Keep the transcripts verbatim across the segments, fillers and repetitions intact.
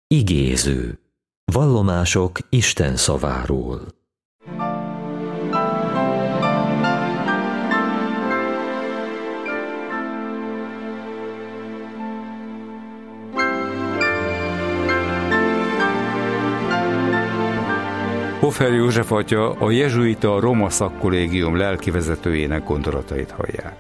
Igéző. Vallomások Isten szaváról. Hofer József atya, a jezsuita Roma szakkollégium lelkivezetőjének gondolatait hallják.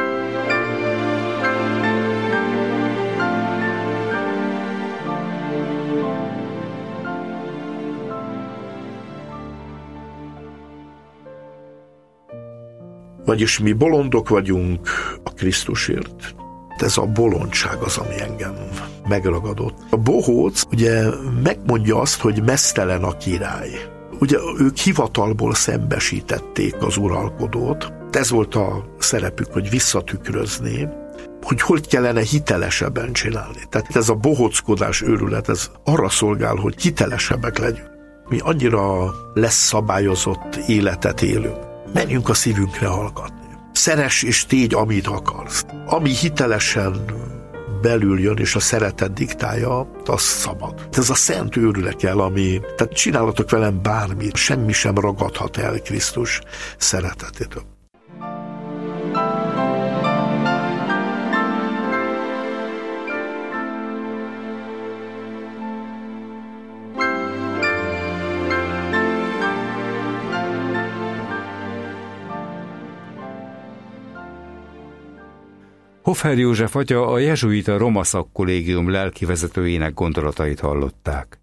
Vagyis mi bolondok vagyunk a Krisztusért. Ez a bolondság az, ami engem megragadott. A bohóc ugye megmondja azt, hogy meztelen a király. Ugye ők hivatalból szembesítették az uralkodót. Ez volt a szerepük, hogy visszatükrözni, hogy hogy kellene hitelesebben csinálni. Tehát ez a bohóckodás őrület, ez arra szolgál, hogy hitelesebbek legyünk. Mi annyira lesz szabályozott életet élünk. Menjünk a szívünkre hallgatni. Szeress és tégy, amit akarsz. Ami hitelesen belül jön, és a szeretet diktálja, az szabad. Ez a szent őrületjel, ami, tehát csinálhatok velem bármit, semmi sem ragadhat el Krisztus szeretetétől. Hofer József atya, a jezsuita Roma szakkollégium lelkivezetőjének gondolatait hallották.